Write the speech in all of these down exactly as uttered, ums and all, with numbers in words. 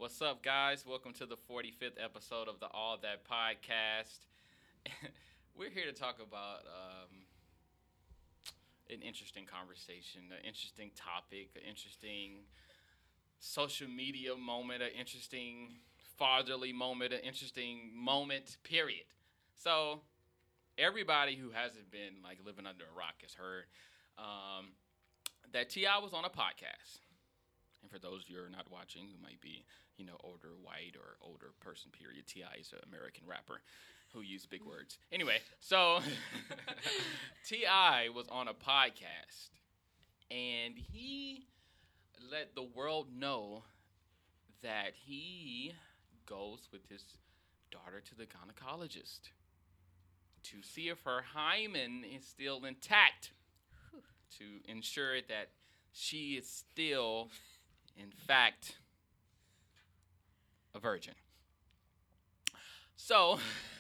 What's up, guys? Welcome to the forty-fifth episode of the All That Podcast. We're here to talk about um, an interesting conversation, an interesting topic, an interesting social media moment, an interesting fatherly moment, an interesting moment, period. So, everybody who hasn't been like living under a rock has heard um, that T I was on a podcast. And for those of you who are not watching, who might be, you know, older, white, or older person, period, T I is an American rapper who used big words. Anyway, so T I was on a podcast, and he let the world know that he goes with his daughter to the gynecologist to see if her hymen is still intact, to ensure that she is still, in fact, a virgin. So,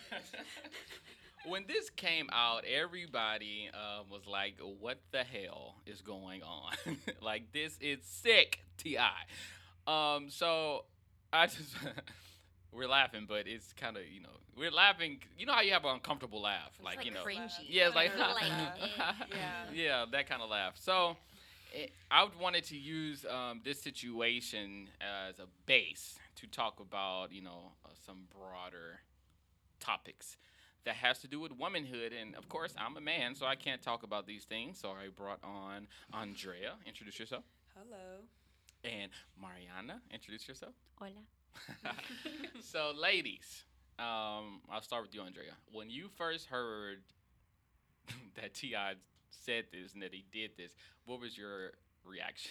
when this came out, everybody uh, was like, what the hell is going on? Like, this is sick, T I. Um, so, I just, we're laughing, but it's kind of, you know, we're laughing. You know how you have an uncomfortable laugh? It's like, like you know. cringy. Yeah, it's like, Like, eh. yeah. yeah, that kind of laugh. So, it, I wanted to use um, this situation as a base to talk about, you know, uh, some broader topics that has to do with womanhood. And, of course, I'm a man, so I can't talk about these things. So I brought on Andrea. Introduce yourself. Hello. And Mariana. Introduce yourself. Hola. So, ladies, um, I'll start with you, Andrea. When you first heard that T I said this and that he did this, what was your reaction?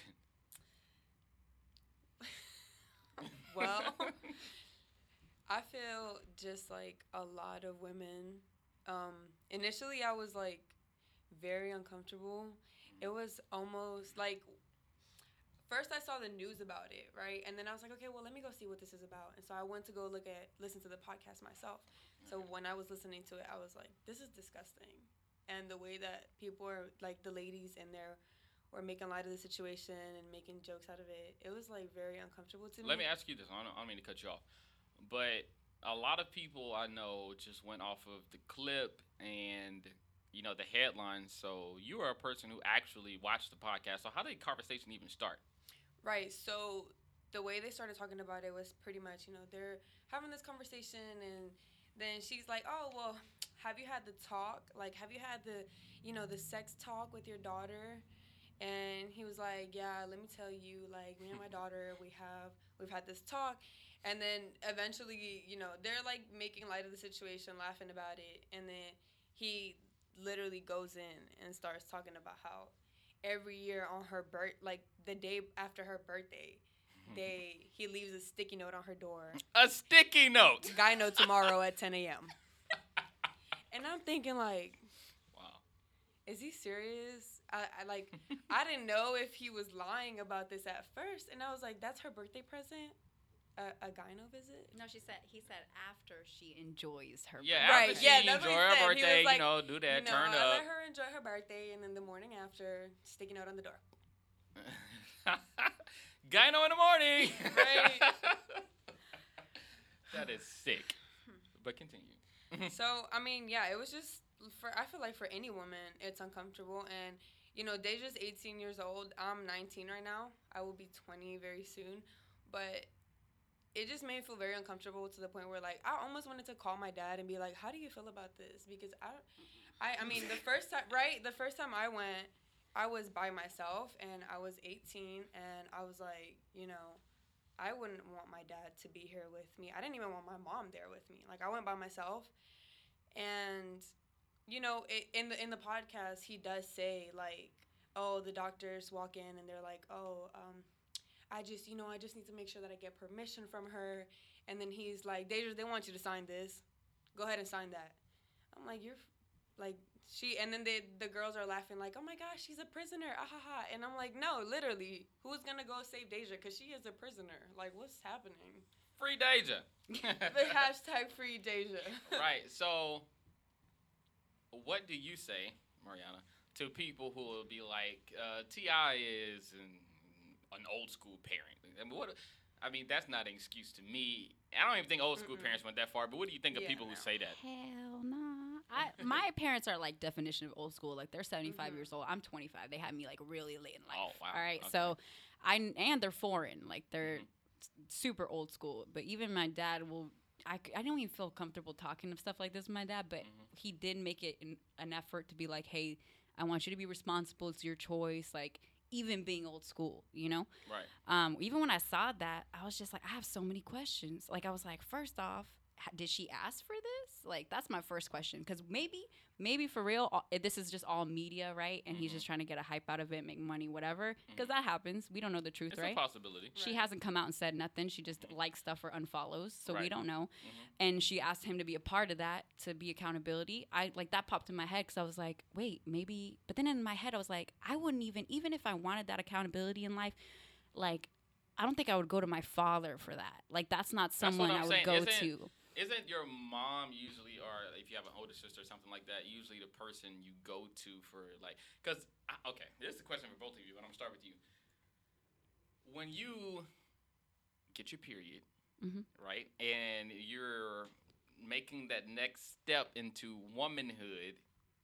Well, I feel just like a lot of women. Um, initially, I was like very uncomfortable. It was almost like first I saw the news about it, right? And then I was like, okay, well, let me go see what this is about. And so I went to go look at, listen to the podcast myself. So when I was listening to it, I was like, this is disgusting. And the way that people are, like the ladies in there, were making light of the situation and making jokes out of it, it was like very uncomfortable to me. Let me ask you this. I don't, I don't mean to cut you off. But a lot of people I know just went off of the clip and, you know, the headlines. So you are a person who actually watched the podcast. So how did the conversation even start? Right. So the way they started talking about it was pretty much, you know, they're having this conversation and then she's like, oh, well, have you had the talk? Like, have you had the, you know, the sex talk with your daughter? And he was like, yeah, let me tell you, like, me and my daughter, we have, we've had this talk. And then eventually, you know, they're, like, making light of the situation, laughing about it. And then he literally goes in and starts talking about how every year on her birth, like, the day after her birthday, they he leaves a sticky note on her door. A sticky note. Guy note tomorrow at ten a.m. And I'm thinking, like, Wow. is he serious? I, I like, I didn't know if he was lying about this at first, and I was like, that's her birthday present, a, a gyno visit. No, she said he said after she enjoys her. Yeah, Right, after yeah, she that's what enjoy he her said. He birthday, was like, you know, do that, you know, turn I up. let her enjoy her birthday, and then the morning after, sticky note on the door. Gyno in the morning. Right. That is sick. But continue. So, I mean, yeah, it was just, for I feel like for any woman, it's uncomfortable. And, you know, Deja's eighteen years old. I'm nineteen right now. I will be twenty very soon. But it just made me feel very uncomfortable to the point where, like, I almost wanted to call my dad and be like, how do you feel about this? Because I, I, I mean, the first time, right? The first time I went, I was by myself, and I was eighteen, and I was like, you know, I wouldn't want my dad to be here with me. I didn't even want my mom there with me. Like, I went by myself, and, you know, it, in the in the podcast, he does say, like, oh, the doctors walk in, and they're like, oh, um, I just, you know, I just need to make sure that I get permission from her. And then he's like, Deja, they want you to sign this. Go ahead and sign that. I'm like, you're, like, she, and then they, the girls are laughing like, oh my gosh, she's a prisoner, ah ha ha. And I'm like, no, literally, who's gonna go save Deja? Because she is a prisoner. Like, what's happening? Free Deja. The hashtag free Deja. Right. So, what do you say, Mariana, to people who will be like, uh, T I is an, an old school parent? I mean, what? I mean, that's not an excuse to me. I don't even think old school Mm-mm. parents went that far. But what do you think of Yeah, people no. who say that? Hell no. I, my parents are like definition of old school. Like they're seventy-five Mhm. years old. I'm twenty-five. They had me like really late in life. Oh, wow. All right. Okay. So I and they're foreign. Like they're Mhm. s- super old school. But even my dad will. I, c- I don't even feel comfortable talking of stuff like this with my dad, but Mhm. he did make it an, an effort to be like, hey, I want you to be responsible. It's your choice. Like, even being old school, you know? Right. Um, even when I saw that, I was just like, I have so many questions. Like, I was like, first off, h- did she ask for this? Like, that's my first question. Because maybe, maybe for real, all, eh, this is just all media, right? And he's Mhm. just trying to get a hype out of it, make money, whatever. Because Mhm. that happens. We don't know the truth, It's right? a possibility. She Right. hasn't come out and said nothing. She just likes stuff or unfollows, so we Right. don't know. Mhm. And she asked him to be a part of that, to be accountability. I like that popped in my head because I was like, wait, maybe. But then in my head, I was like, I wouldn't even, even if I wanted that accountability in life, like, I don't think I would go to my father for that. Like, that's not what someone I'm I would saying. go Isn't- to. Isn't your mom usually, or if you have an older sister or something like that, usually the person you go to for like, because okay, this is a question for both of you, but I'm gonna start with you. When you get your period, Mhm. right, and you're making that next step into womanhood,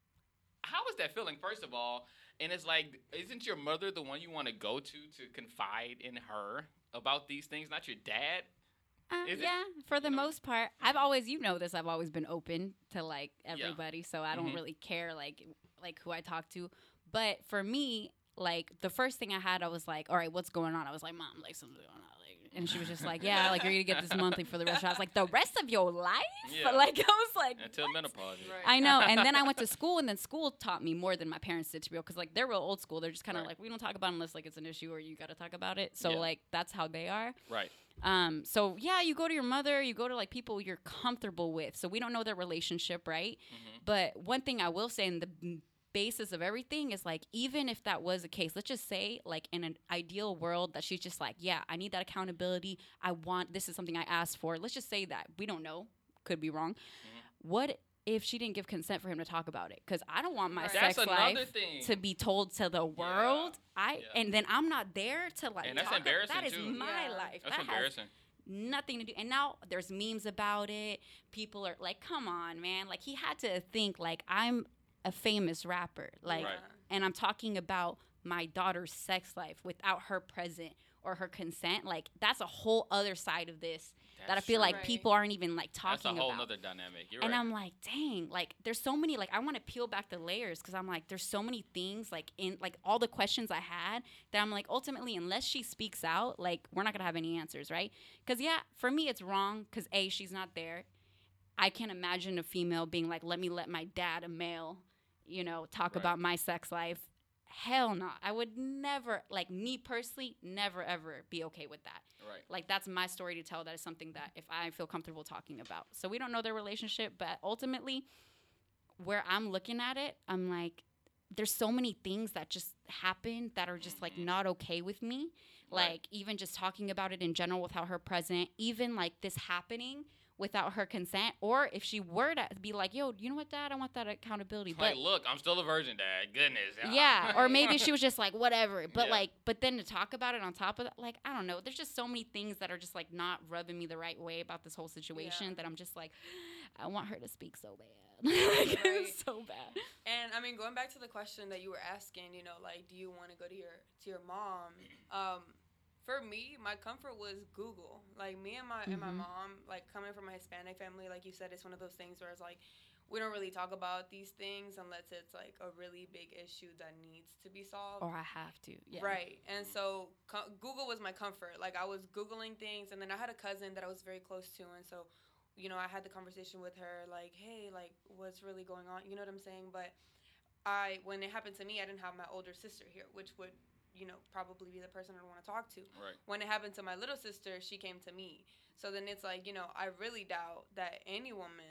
how is that feeling? First of all, and it's like, isn't your mother the one you want to go to to confide in her about these things, not your dad? Uh, Is it- yeah, for the you know? most part. I've always, you know this, I've always been open to like Yeah. everybody, so I don't Mhm. really care like like who I talk to. But for me, like the first thing I had, I was like, all right, what's going on? I was like, Mom, like something's going on. Like, and she was just like, yeah, like you're gonna get this monthly for the rest. I was like, the rest of your life? Yeah. But like I was like, Until what? menopause. Right. I know. And then I went to school, and then school taught me more than my parents did, to be real. Because like they're real old school. They're just kind of Right. like, we don't talk about it unless like it's an issue or you got to talk about it. So Yeah. like that's how they are. Right. Um, so yeah, you go to your mother, you go to like people you're comfortable with. So we don't know their relationship, right? Mhm. But one thing I will say, in the b- basis of everything is like, even if that was the case, let's just say like in an ideal world that she's just like, yeah, I need that accountability. I want, this is something I asked for. Let's just say that. We don't know. Could be wrong. Mhm. What if she didn't give consent for him to talk about it? Because I don't want my Right. sex That's another life thing. to be told to the world. I Yeah. and then I'm not there to like And that's talk ab- embarrassing, that is too. my Yeah. life. That's that has embarrassing. nothing to do. And now there's memes about it. People are like, come on, man. Like he had to think like I'm a famous rapper. Like Right. and I'm talking about my daughter's sex life without her present or her consent. Like that's a whole other side of this that I That's feel true. like Right. people aren't even like That's a talking whole about. nother dynamic. You're And right. I'm like, dang, like there's so many, like I want to peel back the layers because I'm like, there's so many things like in like all the questions I had that I'm like, ultimately, unless she speaks out, like we're not gonna have any answers, right? Because yeah, for me it's wrong because A, she's not there. I can't imagine a female being like, let me let my dad, a male, you know, talk Right. about my sex life. Hell no. I would never, like me personally, never ever be okay with that. Right. Like that's my story to tell. That is something that if I feel comfortable talking about. So we don't know their relationship, but ultimately where I'm looking at it, I'm like, there's so many things that just happen that are just like Mhm. not okay with me. Right. Like even just talking about it in general without her present, even like this happening without her consent, or if she were to be like, yo, you know what, Dad, I want that accountability. Like, But look, I'm still a virgin, Dad. Goodness. yeah, or maybe she was just like whatever. But Yeah. like, but then to talk about it on top of that, like I don't know. There's just so many things that are just like not rubbing me the right way about this whole situation Yeah. that I'm just like, I want her to speak so bad, like Right. it's so bad. And I mean, going back to the question that you were asking, you know, like, do you want to go to your to your mom? Um, for me, my comfort was Google. Like me and my and my Mhm. mom, like coming from a Hispanic family, like you said, it's one of those things where it's like we don't really talk about these things unless it's like a really big issue that needs to be solved. Or I have to, yeah. Right. And so co- Google was my comfort. Like I was Googling things, and then I had a cousin that I was very close to, and so, you know, I had the conversation with her, like, hey, like, what's really going on? You know what I'm saying? But I, when it happened to me, I didn't have my older sister here, which would, you know, probably be the person I'd want to talk to. Right. When it happened to my little sister, she came to me. So then it's like, you know, I really doubt that any woman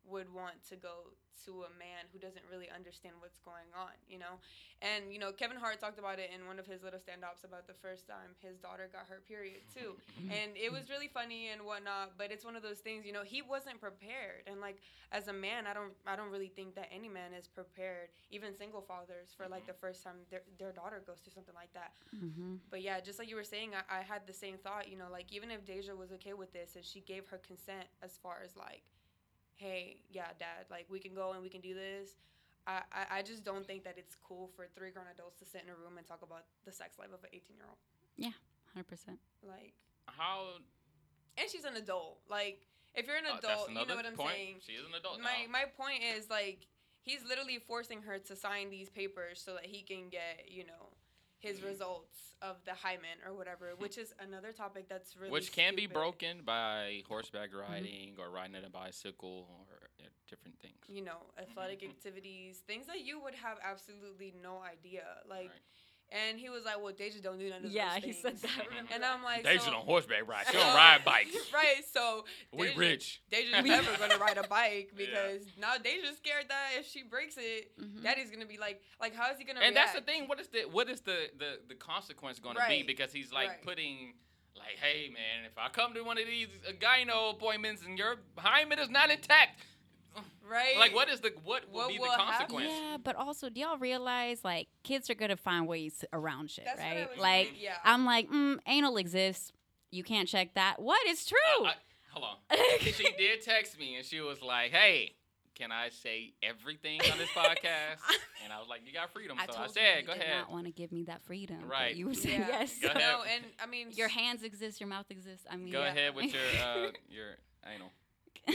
would want to go to a man who doesn't really understand what's going on, you know? And, you know, Kevin Hart talked about it in one of his little stand-ups about the first time his daughter got her period, too. And it was really funny and whatnot, but it's one of those things, you know, he wasn't prepared. And, like, as a man, I don't I don't really think that any man is prepared, even single fathers, for, like, the first time their, their daughter goes through something like that. Mm-hmm. But, yeah, just like you were saying, I, I had the same thought, you know, like, even if Deja was okay with this and she gave her consent as far as, like, hey, yeah, dad, like, we can go and we can do this. I, I, I just don't think that it's cool for three grown adults to sit in a room and talk about the sex life of an eighteen-year-old. Yeah, one hundred percent. Like, How? and she's an adult. Like, if you're an Uh, adult, that's you know another what I'm point. saying. She is an adult My now. my point is, like, he's literally forcing her to sign these papers so that he can get, you know, his results of the hymen or whatever, which is another topic that's really Which can be stupid. broken by horseback riding or riding a bicycle or uh, different things. You know, athletic activities, things that you would have absolutely no idea. Like, Right. and he was like, well, Deja don't do none of Yeah, those he things. said that. Remember And that? I'm like, Deja so, on horseback ride. She so- don't ride bikes. Right, so We Deja- rich. Deja's never gonna ride a bike Yeah. because now Deja's scared that if she breaks it, Mhm. Daddy's gonna be like, like, how is he gonna And that's react? the thing. What is the what is the the, the consequence going to be? Right. Because he's like Right. putting like, hey man, if I come to one of these uh, gyno appointments and your hymen is not intact, Right? like what is the what will What be will the happen? consequence? Yeah, but also, do y'all realize, like, kids are gonna find ways around shit, That's what I right? was Like, thinking, yeah. I'm like, mm, anal exists. You can't check that. What? It's true. Uh, I, hold on. She did text me and she was like, hey, can I say everything on this podcast? And I was like, you got freedom. I So told I you said, you go did ahead. not want to give me that freedom. but Right. You said Yeah. yes. Go ahead. No, and I mean, Your hands exist. Your mouth exists. I mean, Go yeah. ahead with your uh your anal. I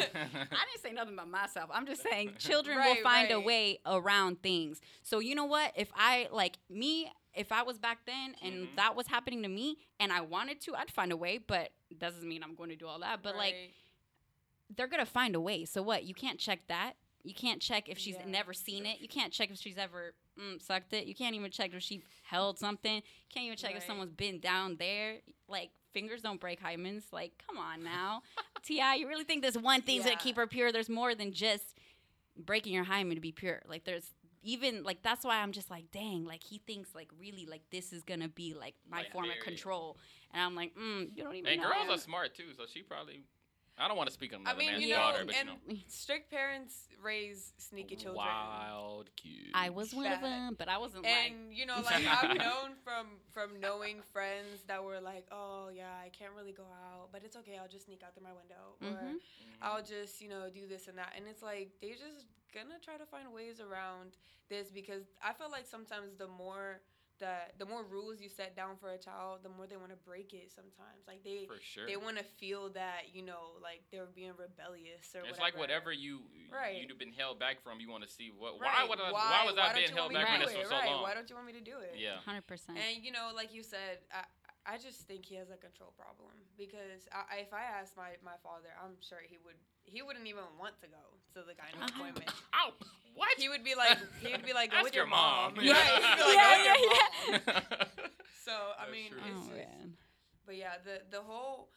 didn't say nothing about myself. I'm just saying children will Right, find a right. way around things. So you know what? If I like me, if I was back then and Mhm. that was happening to me and I wanted to, I'd find a way. But doesn't mean I'm going to do all that. But like right. they're gonna find a way. So what? You can't check that. You can't check if she's Yeah, never seen it. You can't check if she's ever mm, sucked it. You can't even check if she held something. You can't even check if Right. someone's been down there. Like fingers don't break hymens. Like come on now, Ti. You really think this one thing's Yeah. gonna keep her pure? There's more than just breaking your hymen to be pure. Like there's even like that's why I'm just like dang. Like he thinks like really like this is gonna be like my Like, form of very. control. And I'm like, mm, you don't even And know. girls are smart too, so she probably. I don't want to speak on I another mean, man's you know, daughter, but and you know, strict parents raise sneaky children. wild kids. I was one of Bad. them, but I wasn't like. And you know, like I've known from from knowing friends that were like, oh yeah, I can't really go out, but it's okay. I'll just sneak out through my window, or Mhm. I'll just you know do this and that. And it's like they just gonna try to find ways around this because I feel like sometimes the more that the more rules you set down for a child, the more they want to break it. Sometimes, like they For sure. they want to feel that you know like they're being rebellious or It's whatever. like whatever you Right. you've been held back from, you want to see what. Right. Why would I, why, was I don't being you held want me back to from do this for it? so right. long? Why don't you want me to do it? Yeah. one hundred percent. And you know, like you said, I I just think he has a control problem because I, if I asked my, my father, I'm sure he would he wouldn't even want to go to the gyno Uh-huh. appointment. Ow! What? He would be like he would be like go Ask with your your mom. mom. Yeah. Right. He'd be like, Yeah, go with your yeah, mom. So I That's mean, true. it's Oh just, man. but yeah, the the whole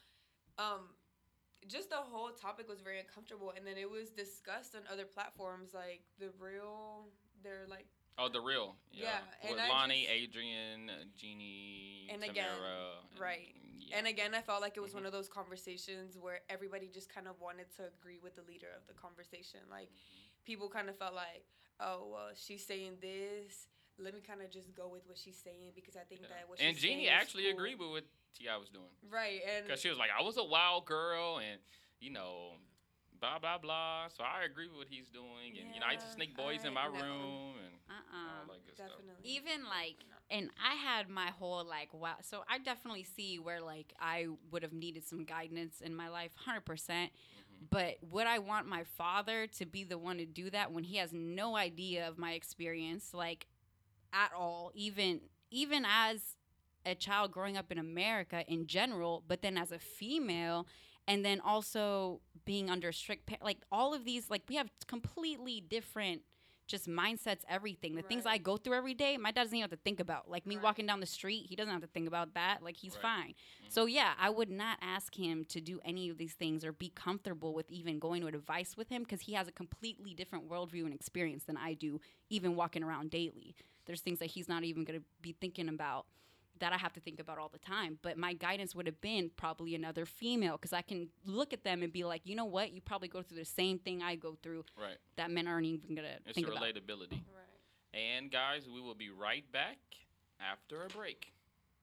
um just the whole topic was very uncomfortable, and then it was discussed on other platforms like the real. They're like. Oh, the real. Yeah. Yeah, and With I Lonnie, just- Adrian, uh, Jeannie, And Tamara. again, and- right. Yeah. And again, I felt like it was Mhm. one of those conversations where everybody just kind of wanted to agree with the leader of the conversation. Like, people kind of felt like, oh, well, she's saying this. Let me kind of just go with what she's saying because I think Yeah. that what And she's Jeannie saying is actually cool. agreed with what T I was doing. Right, and Because she was like, I was a wild girl and, you know, blah, blah, blah. So I agree with what he's doing. And, you know, I used to Yeah, sneak boys in my alright, no. room and Uh-uh. all that good stuff. definitely. Even like, and I had my whole like, wow. So I definitely see where like I would have needed some guidance in my life, one hundred percent. Mhm. But would I want my father to be the one to do that when he has no idea of my experience, like at all, even even as a child growing up in America in general, but then as a female, and then also being under strict, pa- like all of these, like we have completely different just mindsets everything. The things Right. I go through every day, my dad doesn't even have to think about. Like me Right. walking down the street, he doesn't have to think about that. Like he's Right. fine. Mm-hmm. So yeah, I would not ask him to do any of these things or be comfortable with even going to advice with him because he has a completely different worldview and experience than I do, even walking around daily. There's things that he's not even going to be thinking about that I have to think about all the time. But my guidance would have been probably another female because I can look at them and be like, you know what? You probably go through the same thing I go through Right. that men aren't even going to It's think the about. relatability. Right. And guys, we will be right back after a break.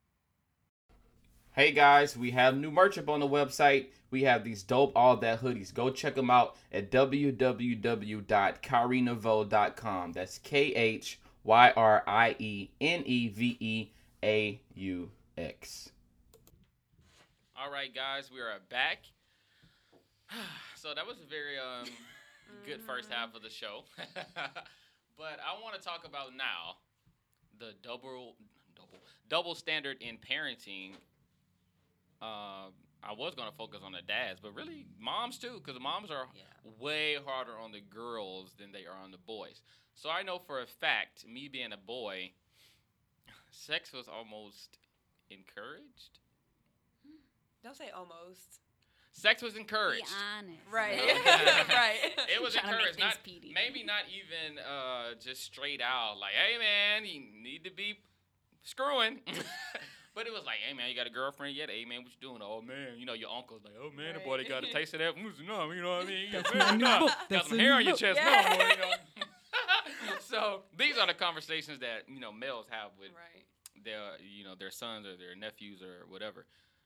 Hey guys, we have new merch up on the website. We have these dope All That hoodies. Go check them out at w w w dot kyrie neveau dot com. That's K H Y R I E N E V E A U X. All right, guys, we are back. So that was a very um, good first half of the show. But I want to talk about now the double, double, double standard in parenting. Uh, I was going to focus on the dads, but really moms too, because moms are Yeah. way harder on the girls than they are on the boys. So I know for a fact, me being a boy, sex was almost encouraged. Don't say almost. Sex was Be encouraged. honest. Right. Okay. Right. It was Trying to make encouraged. things Not, P D. maybe not even uh, just straight out like, hey, man, you need to be screwing. But it was like, hey, man, you got a girlfriend yet? Hey, man, what you doing? Oh, man. You know, your uncle's like, oh, man, the boy, they got a taste of that. No, you know what I mean? You got, man, nah, got some hair on your chest. Yeah. No, boy, you know. So these are the conversations that, you know, males have with Right. their, you know, their sons or their nephews or whatever.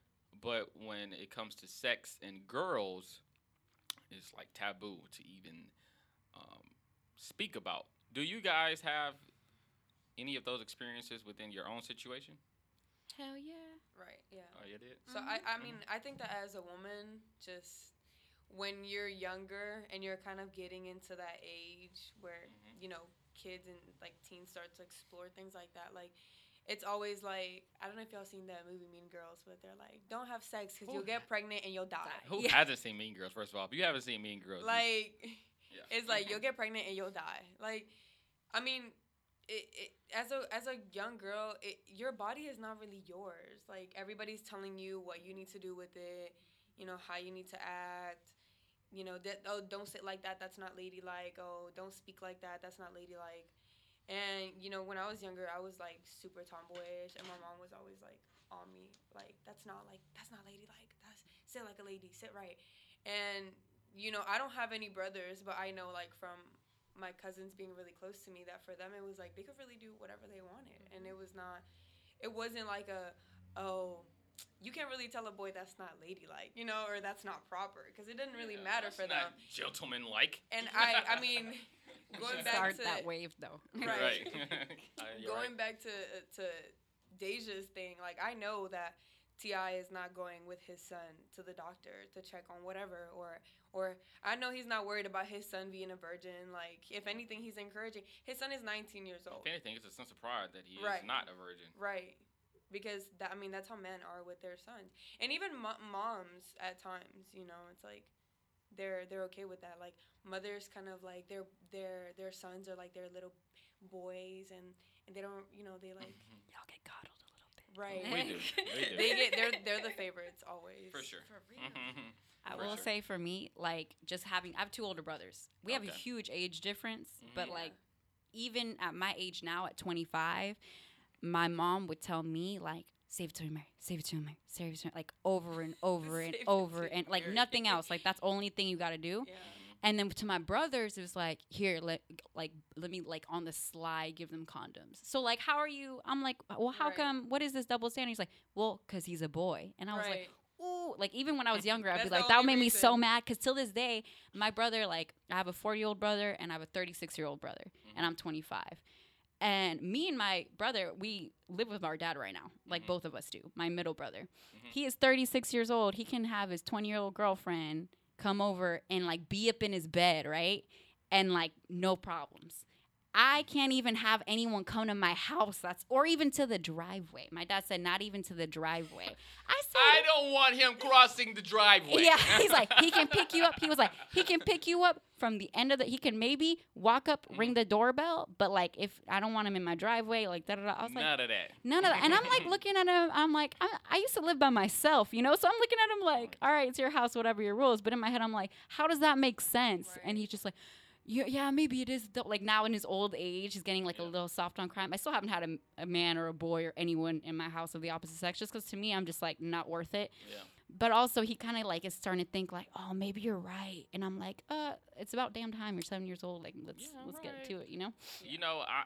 But when it comes to sex and girls, it's like taboo to even um, speak about. Do you guys have any of those experiences within your own situation? Hell yeah. Right. Yeah. Oh, you did? So I, I mean, I think that as a woman, just when you're younger and you're kind of getting into that age where, Mhm. you know, kids and like teens start to explore things like that, like it's always like, I don't know if y'all seen that movie Mean Girls, but they're like, don't have sex because Who you'll get pregnant and you'll die. Who Yeah. hasn't seen Mean Girls, first of all? If you haven't seen Mean Girls, you- Like, yeah. it's like you'll get pregnant and you'll die. Like, I mean, it, it as a as a young girl, it, your body is not really yours. Like everybody's telling you what you need to do with it, you know, how you need to act. You know, that oh, don't sit like that. That's not ladylike. Oh, don't speak like that. That's not ladylike. And you know, when I was younger, I was like super tomboyish, and my mom was always like on me, like that's not like that's not ladylike. That's sit like a lady, sit right. And you know, I don't have any brothers, but I know like from my cousins being really close to me that for them it was like they could really do whatever they wanted, and it was not, it wasn't like a, oh, you can't really tell a boy that's not ladylike, you know, or that's not proper, because it didn't really Yeah, matter that's for them. not gentleman-like. And I, I mean, going back Start to that wave though. Right. Uh, you're going right. back to to Deja's thing, like I know that T I is not going with his son to the doctor to check on whatever, or or I know he's not worried about his son being a virgin. Like if anything, he's encouraging. His son is nineteen years old. If anything, it's a sense of pride that he is Right. not a virgin. Right. Because that, I mean, that's how men are with their sons, and even mo- moms at times. You know, it's like they're they're okay with that. Like mothers, kind of like their their their sons are like their little boys, and, and they don't, you know, they like Y'all get coddled a little bit. right. We do. We do. They get they're they're the favorites always. For sure. For real. Mhm. I For will sure. say for me, like just having, I have two older brothers. We have a Okay. huge age difference, but Mhm. like even at my age now, at twenty-five, my mom would tell me like, save it to Mary, save it to Mary, save it to Mary, like over and over and Save it over to and like Mary. nothing else. Like that's the only thing you got to do. Yeah. And then to my brothers, it was like, here, let like let me like on the sly give them condoms. So like, how are you? I'm like, well, how Right. come? What is this double standard? He's like, well, cause he's a boy. And I was like, Right. ooh, like even when I was younger, I'd That's be the like, that only made me so reason. mad. Cause till this day, my brother, like, I have a forty year old brother and I have a thirty-six year old brother, and I'm twenty-five. And me and my brother, we live with our dad right now, like Mhm. both of us do. My middle brother, Mhm. he is thirty-six years old. He can have his twenty year old girlfriend come over and like be up in his bed, right? And like no problems. I can't even have anyone come to my house. That's or even to the driveway. My dad said not even to the driveway. I said I don't want him crossing the driveway. yeah, he's like, he can pick you up. He was like, he can pick you up from the end of the. He can maybe walk up, Mhm. ring the doorbell, but like if I don't want him in my driveway, like da da da. I was like, None of that. none of that. And I'm like looking at him. I'm like, I, I used to live by myself, you know. So I'm looking at him like, all right, it's your house, whatever your rules. But in my head, I'm like, how does that make sense? Right. And he's just like, yeah, yeah, maybe it is. Dope. Like now in his old age, he's getting like Yeah. a little soft on crime. I still haven't had a, a man or a boy or anyone in my house of the opposite sex, just because to me, I'm just like not worth it. Yeah. But also, he kind of like is starting to think like, oh, maybe you're right. And I'm like, uh, it's about damn time. You're seven years old. Like, let's Yeah, let's right. get to it. You know? You know, I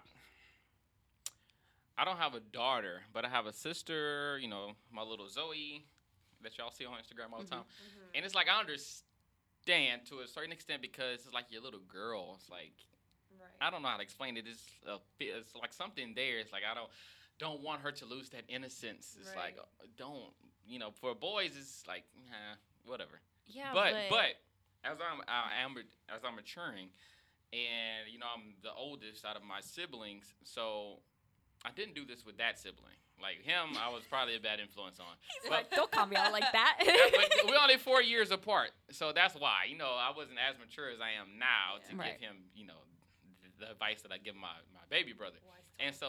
I don't have a daughter, but I have a sister. You know, my little Zoe that y'all see on Instagram all the time, Mhm. and it's like I understand to a certain extent because it's like your little girl. It's like Right. I don't know how to explain it. It's a, it's like something there. It's like I don't don't want her to lose that innocence. It's Right. like uh, don't you know? For boys, it's like nah, whatever. Yeah. but but as I'm I am as I'm maturing, and you know I'm the oldest out of my siblings, so I didn't do this with that sibling. Like him, I was probably a bad influence on. he's But- like, don't call me out like that. but we're only four years apart, so that's why. You know, I wasn't as mature as I am now to Right. give him, you know, the, the advice that I give my, my baby brother. Wise And talk.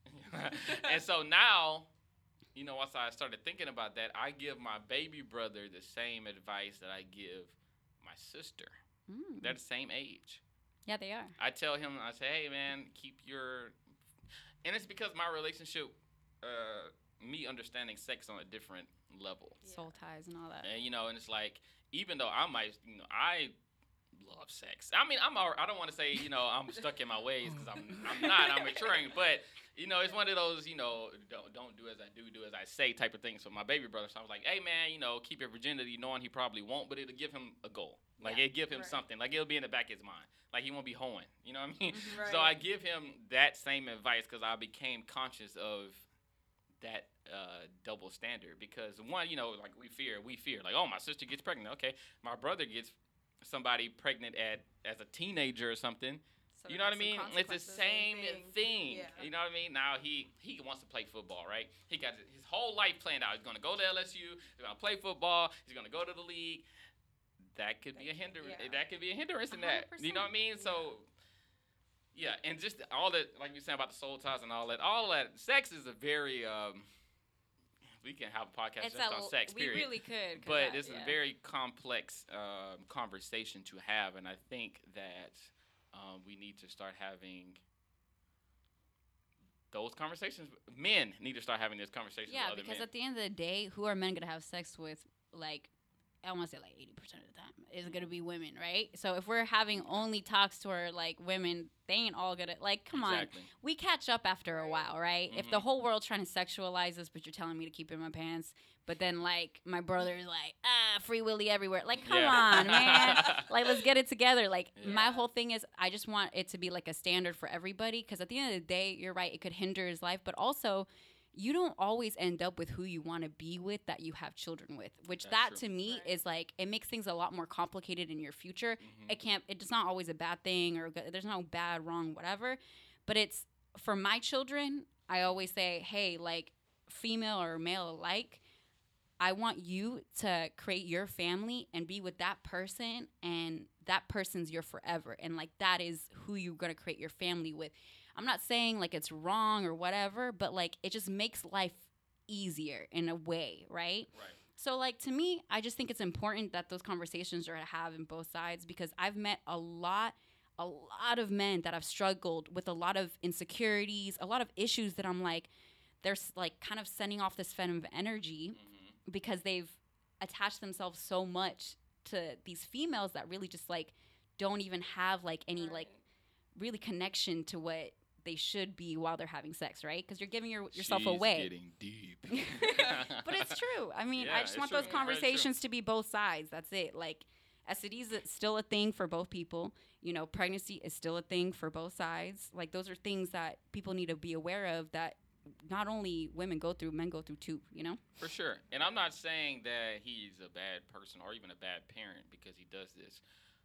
so, and so now, you know, once I started thinking about that, I give my baby brother the same advice that I give my sister. Mm. They're the same age. Yeah, they are. I tell him, I say, hey man, keep your, and it's because my relationship, uh, me understanding sex on a different level. Yeah. Soul ties and all that. And you know, and it's like, even though I might, you know, I love sex. I mean, I'm, al- I don't want to say, you know, I'm stuck in my ways because I'm, I'm not. I'm maturing, but you know, it's one of those, you know, don't don't do as I do, do as I say type of thing. So my baby brother, so I was like, hey man, you know, keep your virginity, knowing he probably won't, but it'll give him a goal. Like Yeah, it'll give him right. something. Like it'll be in the back of his mind. Like he won't be hoeing. You know what I mean? Mhm. So I Right. give him that same advice because I became conscious of that uh, double standard. Because one, you know, like we fear, we fear, like, oh, my sister gets pregnant. Okay, my brother gets somebody pregnant at as a teenager or something. So You know what I there's mean? some It's the consequences, same same thing. Yeah. You know what I mean? Now he he wants to play football, right? He got his whole life planned out. He's gonna go to L S U. He's gonna play football. He's gonna go to the league. That could be a hindrance. Yeah. That could be a hindrance in A hundred that. You know what I mean? percent. So. Yeah, and just all that, like you saying about the soul ties and all that, all that. Sex is a very. Um, we can have a podcast It's just a, on sex, we period. really could. 'cause But that- it's yeah. a very complex um, conversation to have, and I think that um, we need to start having those conversations. Men need to start having this conversation Yeah, with other because men. at the end of the day, who are men gonna have sex with? Like, I want to say like eighty percent of the time is gonna be women, right? So if we're having only talks to our like women, they ain't all gonna like. Come exactly. on, we catch up after a Right. while, right? If the Mhm. whole world's trying to sexualize us, but you're telling me to keep it in my pants, but then like my brother's like, ah, free willy everywhere. Like, come Yeah. on, man. Like, let's get it together. Like, my Yeah. whole thing is, I just want it to be like a standard for everybody. Because at the end of the day, you're right, it could hinder his life, but also, you don't always end up with who you want to be with that you have children with. Which That's that true. to me Right. is like it makes things a lot more complicated in your future. Mhm. It can't. It's not always a bad thing or good, there's no bad, wrong, whatever. But it's for my children. I always say, hey, like female or male alike. I want you to create your family and be with that person, and that person's your forever. And like that is who you're gonna create your family with. I'm not saying like it's wrong or whatever, but like it just makes life easier in a way, right? Right. So like to me, I just think it's important that those conversations are to have in both sides because I've met a lot a lot of men that have struggled with a lot of insecurities, a lot of issues that I'm like they're s- like kind of sending off this venom of energy Mhm. because they've attached themselves so much to these females that really just like don't even have like any like really connection to what they should be while they're having sex, right? Because you're giving your, yourself She's away. Getting deep. But it's true. I mean, Yeah, I just it's want true. those Very true. conversations to be both sides. That's it. Like, S T D is still a thing for both people. You know, pregnancy is still a thing for both sides. Like, those are things that people need to be aware of that not only women go through, men go through too, you know? For sure. And I'm not saying that he's a bad person or even a bad parent because he does this.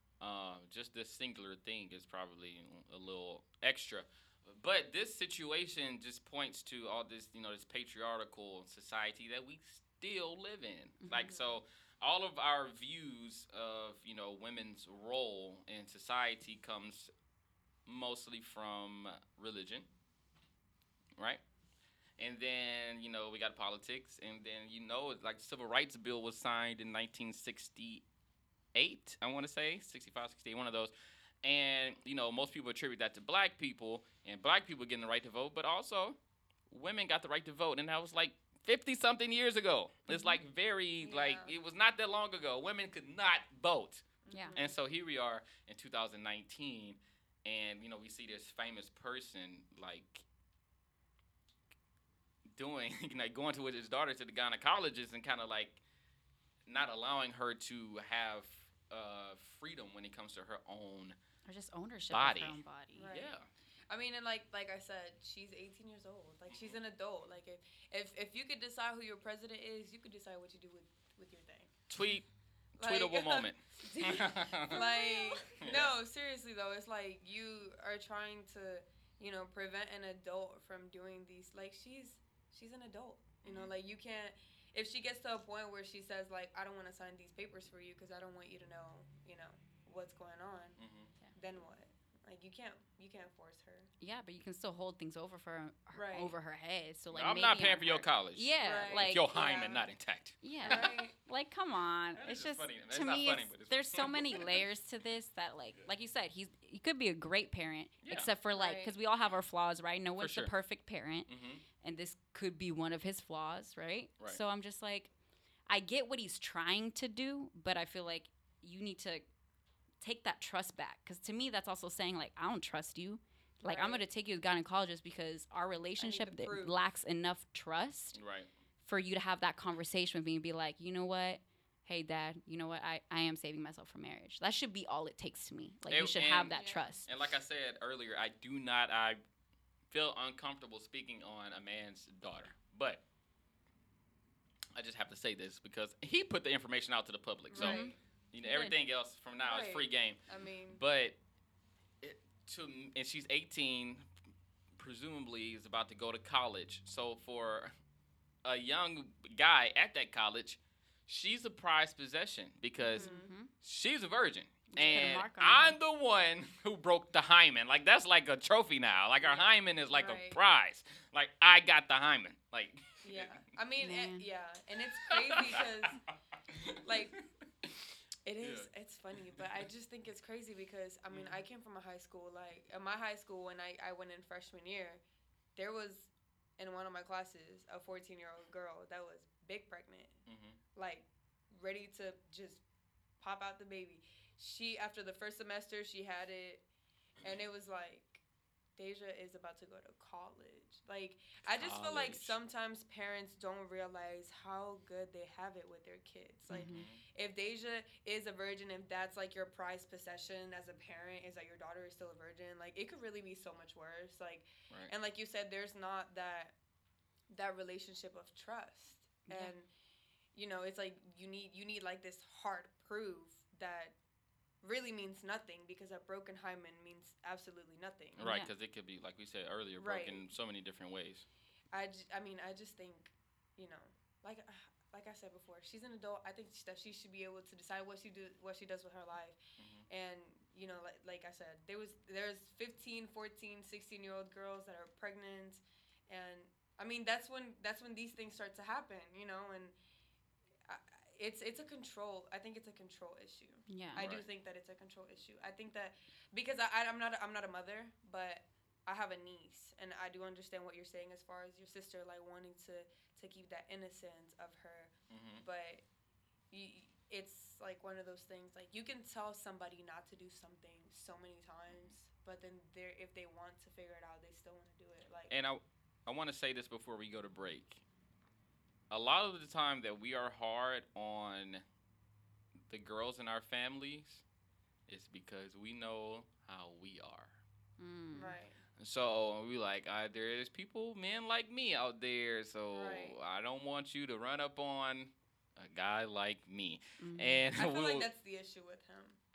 Um, just this singular thing is probably a little extra. But this situation just points to all this, you know, this patriarchal society that we still live in. Mhm. Like, so all of our views of, you know, women's role in society comes mostly from religion, right? And then, you know, we got politics, and then, you know, like the Civil Rights Bill was signed in nineteen sixty-eight, I want to say, sixty-five, sixty-eight, one of those. And, you know, most people attribute that to black people, and black people getting the right to vote, but also women got the right to vote, and that was like fifty-something years ago. It's like very, Yeah. like, it was not that long ago. Women could not vote. Yeah. And so here we are in two thousand nineteen, and, you know, we see this famous person, like, doing, like, going to with his daughter to the gynecologist and kind of, like, not allowing her to have uh, freedom when it comes to her own Or just ownership body. of her own body. Right. Yeah. I mean, and like like I said, she's eighteen years old. Like, she's an adult. Like, if if, if you could decide who your president is, you could decide what you do with, with your thing. Tweet, Like- tweetable moment. Like, Yeah. no, seriously though, it's like you are trying to, you know, prevent an adult from doing these. Like, she's she's an adult. You know, Mhm. like, you can't. If she gets to a point where she says, like, I don't want to sign these papers for you because I don't want you to know, you know, what's going on, Mhm. then what? Like, you can't you can't force her. Yeah, but you can still hold things over for her, Right. over her head. So like, I'm maybe not paying on for your her- college. Yeah, Right. like Your hymen Yeah. not intact. yeah, Right? like come on. That It's is just funny. That's to not me, funny, it's, but it's there's so funny. many layers to this that like like you said, he's he could be a great parent, Yeah. except for like Right. because we all have our flaws, right? No one's sure. the perfect parent, Mm-hmm. and this could be one of his flaws, right? Right. So I'm just like, I get what he's trying to do, but I feel like you need to take that trust back because to me that's also saying like I don't trust you. Like I'm Right. gonna take you to gynecologist because our relationship that proof. lacks enough trust Right. for you to have that conversation with me and be like, you know what, hey dad, you know what, I, I am saving myself for marriage. That should be all it takes to me. Like you And- should have and- that Yeah. trust. And like I said earlier, I do not. I feel uncomfortable speaking on a man's daughter, but I just have to say this because he put the information out to the public. So Right. Mm-hmm. you know He did. everything else from now is Right. free game. I mean, But it, to and she's eighteen, presumably is about to go to college. So for a young guy at that college, she's a prized possession because Mhm. she's a virgin. Just put a And mark on I'm her. the one who broke the hymen. Like, that's like a trophy now. Like, our Yeah. hymen is like Right. a prize. Like, I got the hymen. Like, yeah. I mean, Man. and, yeah, and it's crazy because, like, it is. It's funny, but I just think it's crazy because I mean, I came from a high school. Like, in my high school, when I I went in freshman year, there was in one of my classes a fourteen year old girl that was big pregnant, Mhm. like ready to just pop out the baby. She after the first semester she had it, and it was like, Deja is about to go to college. Like, I just feel like College. sometimes parents don't realize how good they have it with their kids. Like, Mhm. if Deja is a virgin, if that's like your prized possession as a parent, is that your daughter is still a virgin, like, it could really be so much worse. Like, Right. and like you said, there's not that that relationship of trust. Yeah. And you know, it's like you need you need like this hard proof that really means nothing because a broken hymen means absolutely nothing. Right, Yeah. because it could be, like we said earlier, Right. broken so many different ways. I, j- I mean, I just think, you know, like uh, like I said before, she's an adult. I think sh- that she should be able to decide what she do what she does with her life. Mhm. And you know, like like I said, there was there's fifteen, fourteen, sixteen year old girls that are pregnant, and I mean that's when that's when these things start to happen, you know, and I, it's it's a control. I think it's a control issue. Yeah. I do Right. think that it's a control issue. I think that because I, I I'm not a, I'm not a mother, but I have a niece, and I do understand what you're saying as far as your sister like wanting to to keep that innocence of her. Mhm. But you, it's like one of those things. Like, you can tell somebody not to do something so many times, but then they if they want to figure it out, they still want to do it. Like, And I, I want to say this before we go to break. A lot of the time that we are hard on the girls in our families is because we know how we are. Mm. right, So we like, uh, there's people, men like me out there, so Right. I don't want you to run up on a guy like me. Mhm. And I feel we'll, like that's the issue with him.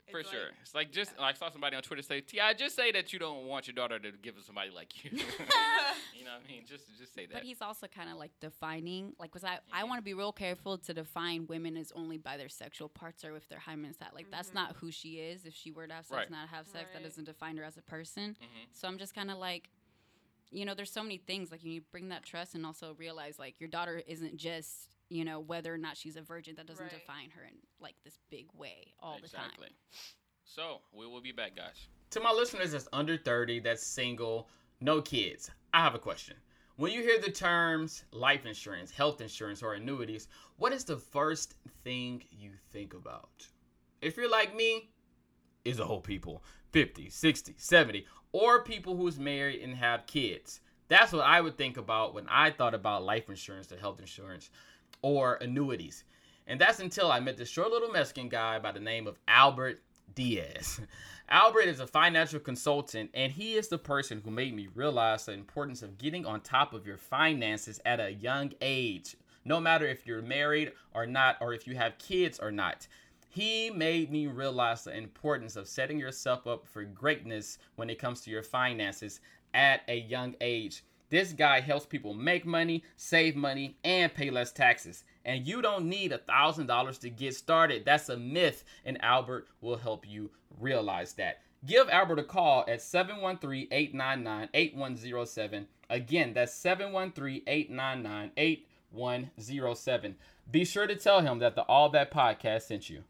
For It's sure. like- It's like just yeah. like I saw somebody on Twitter say, T I just say that you don't want your daughter to give to somebody like you. You know what I mean? Just just say that. But he's also kind of like defining, like, was I, I want to be real careful to define women as only by their sexual parts or if their hymen is that. Like, that's Mhm. not who she is. If she were to have sex, Right. not have sex, that Right. doesn't define her as a person. Mhm. So I'm just kind of like, you know, there's so many things. Like, you need to bring that trust and also realize, like, your daughter isn't just, you know, whether or not she's a virgin. That doesn't Right. define her in, like, this big way all Exactly. the time. So we will be back, guys. To my listeners that's under thirty, that's single, no kids, I have a question. When you hear the terms life insurance, health insurance, or annuities, what is the first thing you think about? If you're like me, it's a whole people, fifty, sixty, seventy, or people who's married and have kids. That's what I would think about when I thought about life insurance or health insurance or annuities. And that's until I met this short little Mexican guy by the name of Albert Diaz. Albert is a financial consultant, and he is the person who made me realize the importance of getting on top of your finances at a young age, no matter if you're married or not, or if you have kids or not. He made me realize the importance of setting yourself up for greatness when it comes to your finances at a young age. This guy helps people make money, save money, and pay less taxes. And you don't need a thousand dollars to get started. That's a myth, and Albert will help you realize that. Give Albert a call at seven one three, eight nine nine, eight one zero seven. Again, that's seven one three, eight nine nine, eight one zero seven. Be sure to tell him that the All That Podcast sent you.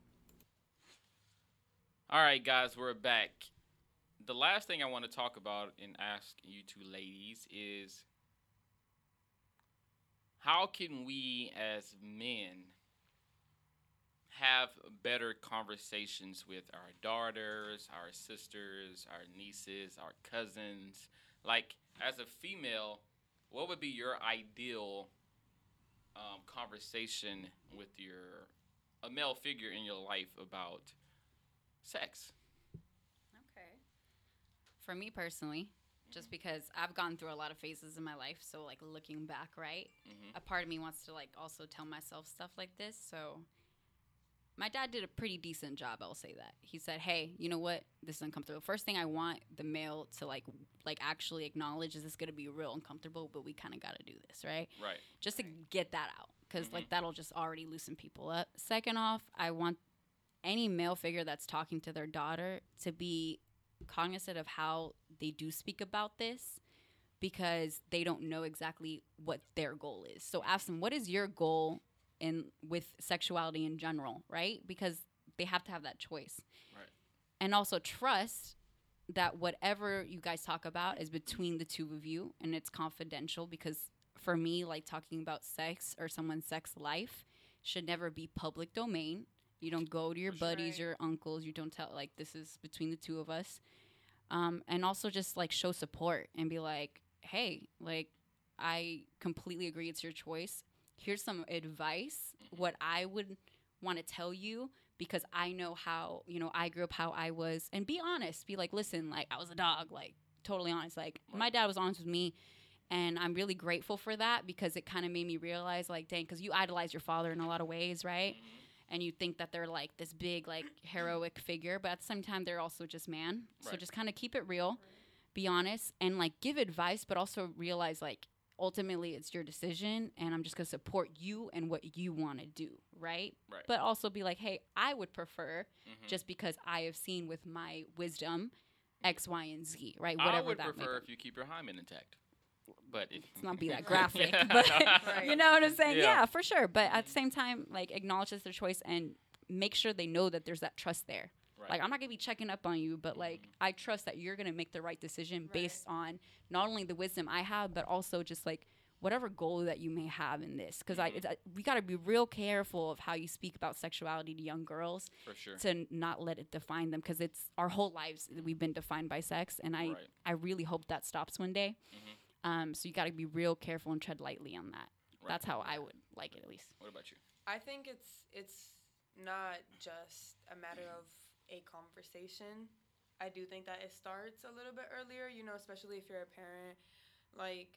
All right, guys, we're back. The last thing I want to talk about and ask you two ladies is how can we as men have better conversations with our daughters, our sisters, our nieces, our cousins? Like, as a female, what would be your ideal um, conversation with your a male figure in your life about sex? Okay. For me personally, just because I've gone through a lot of phases in my life, so like looking back, right? Mm-hmm. A part of me wants to like also tell myself stuff like this. So my dad did a pretty decent job, I'll say that. He said, "Hey, you know what? This is uncomfortable. First thing I want the male to like like actually acknowledge is this going to be real uncomfortable, but we kind of got to do this, right? Right. Just to get that out, because Mhm. like that'll just already loosen people up. Second off, I want any male figure that's talking to their daughter to be cognizant of how they do speak about this, because they don't know exactly what their goal is. So ask them, what is your goal in with sexuality in general, right? Because they have to have that choice. Right. And also trust that whatever you guys talk about is between the two of you and it's confidential, because for me, like talking about sex or someone's sex life should never be public domain. You don't go to your For sure. buddies, Right. your uncles. You don't tell, like, this is between the two of us. Um, and also just, like, show support and be like, hey, like, I completely agree it's your choice. Here's some advice, what I would want to tell you, because I know how, you know, I grew up, how I was. And be honest. Be like, listen, like, I was a dog, like, totally honest. Like, Right. my dad was honest with me. And I'm really grateful for that, because it kind of made me realize, like, dang, because you idolize your father in a lot of ways, right? Mhm. And you think that they're like this big, like, heroic figure, but at the same time, they're also just man. So Right. just kind of keep it real, be honest, and like give advice, but also realize like ultimately it's your decision, and I'm just gonna support you and what you want to do, right? Right. But also be like, hey, I would prefer, Mhm. just because I have seen with my wisdom X, Y, and Z, right? I Whatever would that may prefer be. if you keep your hymen intact. But if, Let's not be that graphic, Yeah, but Right. you know what I'm saying? Yeah. Yeah. for sure. But at the same time, like, acknowledge that's their choice and make sure they know that there's that trust there. Right. Like, I'm not gonna be checking up on you, but like, Mhm. I trust that you're gonna make the right decision Right. based on not only the wisdom I have, but also just like whatever goal that you may have in this. Because I, Mhm. it's, I, we gotta be real careful of how you speak about sexuality to young girls, For sure. to n- not let it define them. Because it's our whole lives we've been defined by sex, and I, Right. I really hope that stops one day. Mhm. Um, so you gotta be real careful and tread lightly on that. Right. That's how I would like it, at least. What about you? I think it's it's not just a matter of a conversation. I do think that it starts a little bit earlier, you know, especially if you're a parent. Like,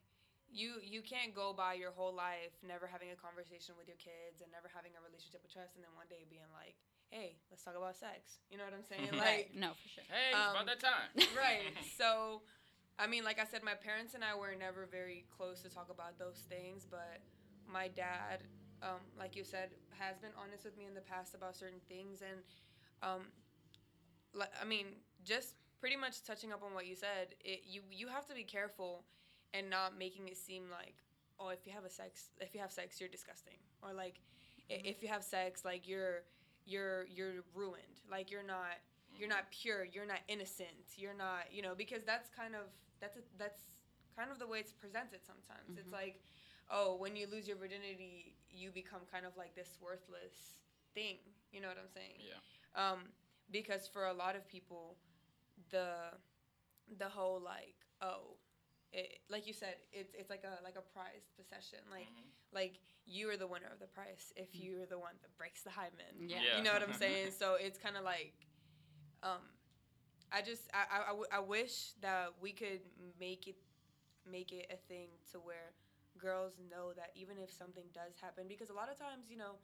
you you can't go by your whole life never having a conversation with your kids and never having a relationship with trust, and then one day being like, hey, let's talk about sex. You know what I'm saying? Right. Like, No, for sure. Hey, it's Um, about that time. right. So, I mean, like I said, my parents and I were never very close to talk about those things, but my dad, um, like you said, has been honest with me in the past about certain things, and um, like I mean, just pretty much touching up on what you said, it, you you have to be careful and not making it seem like, oh, if you have a sex, if you have sex, you're disgusting, or like, mm-hmm. if you have sex, like you're you're you're ruined, like you're not you're not pure, you're not innocent, you're not, you know, because that's kind of that's a, that's kind of the way it's presented sometimes. Mm-hmm. It's like, oh, when you lose your virginity, you become kind of like this worthless thing. You know what I'm saying? Yeah. Um, because for a lot of people, the the whole like, oh, it, like you said, it's it's like a like a prized possession. Like mm-hmm. like you are the winner of the prize if you're the one that breaks the hymen. Yeah. yeah. You know what I'm saying? So it's kind of like, um, I just I, I, I, w- I wish that we could make it make it a thing to where girls know that even if something does happen, because a lot of times, you know,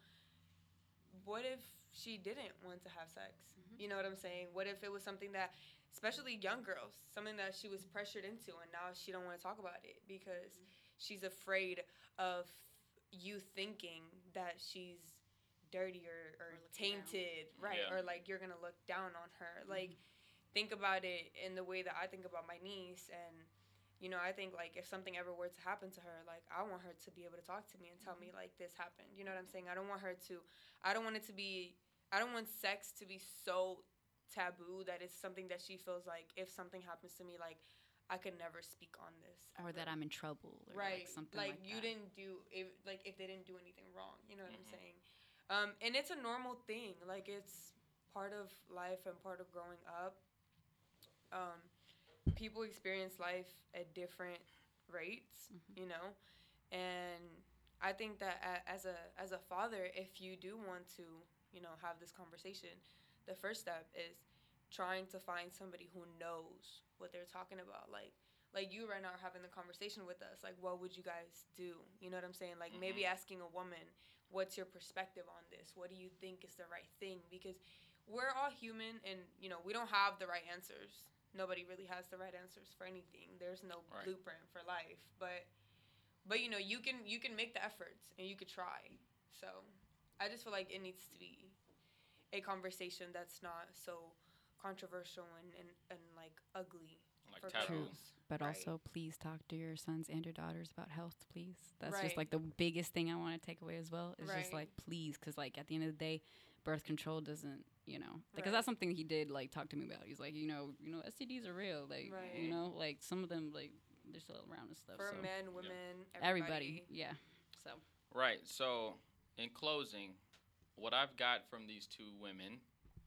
what if she didn't want to have sex? Mm-hmm. You know what I'm saying? What if it was something that, especially young girls, something that she was pressured into, and now she don't want to talk about it because mm-hmm. she's afraid of you thinking that she's dirty or, or, or tainted, right? Yeah. Or like you're gonna look down on her. Mm-hmm. Like, think about it in the way that I think about my niece, and you know, I think like if something ever were to happen to her, like I want her to be able to talk to me and tell mm-hmm. me like this happened. You know what I'm saying? I don't want her to, I don't want it to be, I don't want sex to be so taboo that it's something that she feels like if something happens to me, like I could never speak on this. Ever. Or that I'm in trouble. Or right. Like something like, like you that. didn't do, if, like if they didn't do anything wrong. You know what mm-hmm. I'm saying? Um, and it's a normal thing. Like it's part of life and part of growing up. Um, people experience life at different rates, mm-hmm. you know, and I think that as a as a father, if you do want to, you know, have this conversation, the first step is trying to find somebody who knows what they're talking about. Like, like you right now are having the conversation with us. Like, what would you guys do? You know what I'm saying? Like, mm-hmm. maybe asking a woman, what's your perspective on this? What do you think is the right thing? Because we're all human, and you know, we don't have the right answers. Nobody really has the right answers for anything. There's no right. blueprint for life, but but you know, you can you can make the efforts and you could try. So I just feel like it needs to be a conversation that's not so controversial and, and, and like ugly like for taboo. girls. But right. also, please talk to your sons and your daughters about health, please. That's right. just like the biggest thing I want to take away as well. It's right. just like, please, because like at the end of the day, birth control doesn't, you know, because right. that's something he did like talk to me about. He's like, you know, you know, S T Ds are real, like, right. you know, like some of them like they're still around and stuff. For so. men, women, yeah. everybody. everybody, yeah. So right. So in closing, what I've got from these two women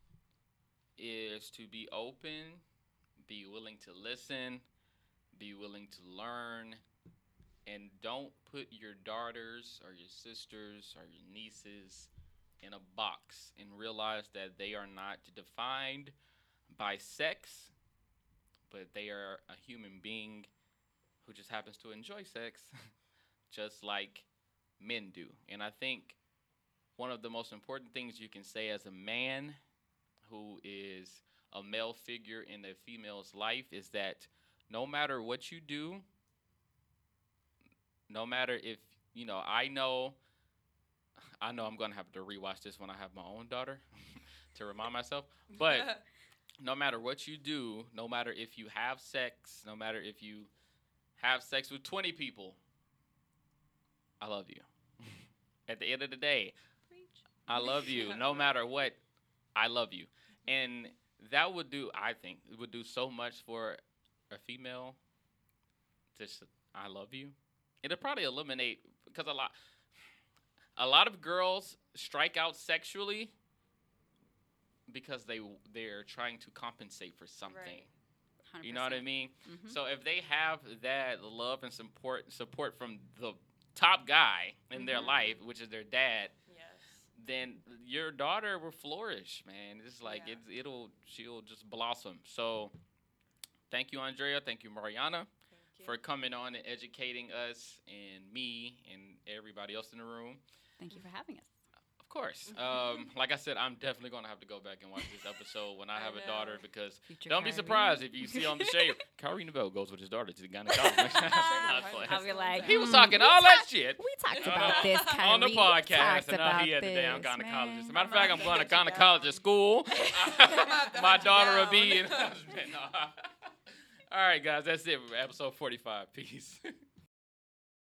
is to be open, be willing to listen, be willing to learn, and don't put your daughters or your sisters or your nieces in a box, and realize that they are not defined by sex, but they are a human being who just happens to enjoy sex just like men do. And I think one of the most important things you can say as a man who is a male figure in a female's life is that no matter what you do, no matter if, you know, I know, I know I'm going to have to rewatch this when I have my own daughter to remind myself, but no matter what you do, no matter if you have sex, no matter if you have sex with twenty people, I love you. At the end of the day, Preach. I love you. No matter what, I love you. And that would do, I think, it would do so much for a female. Just, I love you. It'll probably eliminate, because a lot, a lot of girls strike out sexually because they they're trying to compensate for something. Right. one hundred percent. You know what I mean? Mm-hmm. So if they have that love and support support from the top guy in mm-hmm. their life, which is their dad, yes. then your daughter will flourish, man. It's like yeah. it's, it'll she'll just blossom. So thank you, Andrea. Thank you, Mariana. Thank you. for coming on and educating us and me and everybody else in the room. Thank you for having us. Of course. Um, like I said, I'm definitely going to have to go back and watch this episode when I I have a know. daughter because Future don't be Kyrie. surprised if you see on the shade, Kyrie Neville goes with his daughter to the gynecologist. Not playing. I'll be like, He was hmm, talking we all that shit We talked Uh, about this, Kyrie. on the We podcast, talked and now he about had the damn this, gynecologist. As man. a matter of fact, I'm going to I'm gonna gynecologist have to school. to My hunt you daughter will down. be in. All right, guys, that's it. Episode forty-five. Peace.